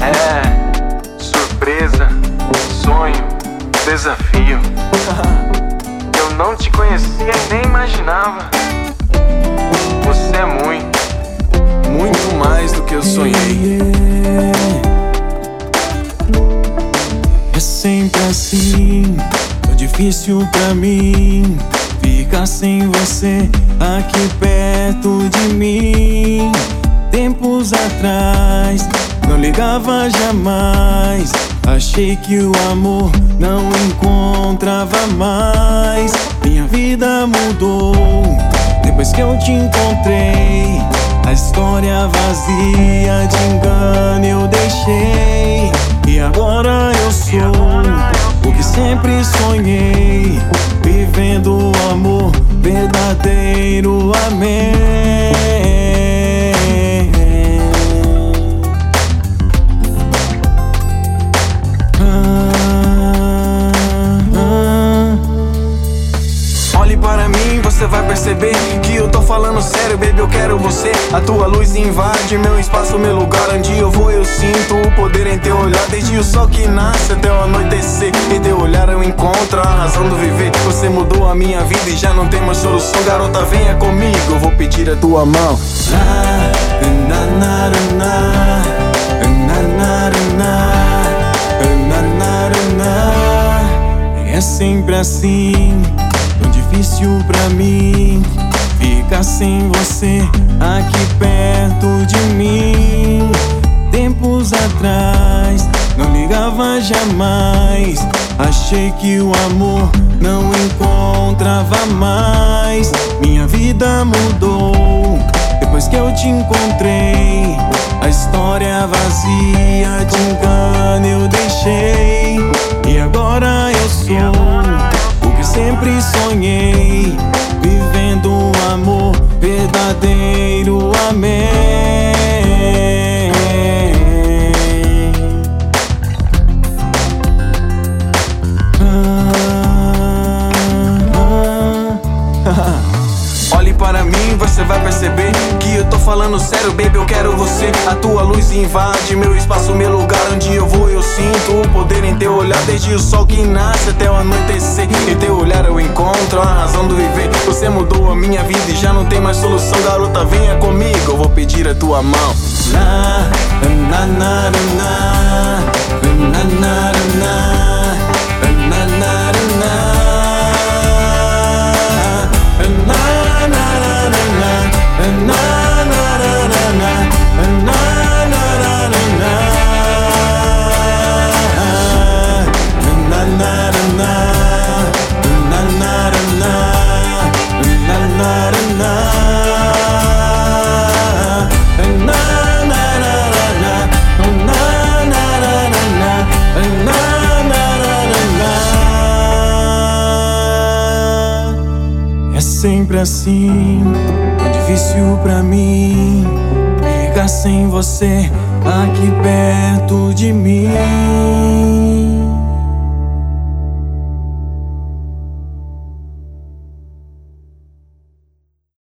É, surpresa, sonho, desafio. Eu não te conhecia e nem imaginava. Você é muito mais do que eu sonhei. É sempre assim, tão difícil pra mim ficar sem você aqui perto de mim. Tempos atrás, não ligava jamais. Achei que o amor não encontrava mais. Minha vida mudou depois que eu te encontrei. A história vazia de engano eu deixei. E agora eu sou o que sempre sonhei, vivendo o amor verdadeiro, amém. Olhe para mim, você vai perceber que eu tô falando sério, baby, eu quero você. A tua luz invade meu espaço, meu lugar. Onde eu vou eu sinto o poder em teu olhar. Desde o sol que nasce até o anoitecer, em teu olhar eu encontro a razão do viver. Você mudou a minha vida e já não tem mais solução. Garota, venha comigo, eu vou pedir a tua mão. É sempre assim, tão difícil pra mim ficar sem você aqui perto de mim. Tempos atrás, não ligava jamais. Achei que o amor não encontrava mais. Minha vida mudou depois que eu te encontrei. A história vazia de engano eu deixei. E agora eu sou o que sempre sonhei, vivendo um amor verdadeiro, amém. Olhe para mim, você vai perceber que eu tô falando sério, baby, eu quero você. A tua luz invade meu espaço, meu lugar. Onde eu vou eu sinto o poder em teu olhar. Desde o sol que nasce até o anoitecer, em teu olhar eu encontro a razão do viver. Você mudou a minha vida e já não tem mais solução. Garota, venha comigo, eu vou pedir a tua mão. É sempre assim, tão difícil pra mim ficar sem você aqui perto de mim.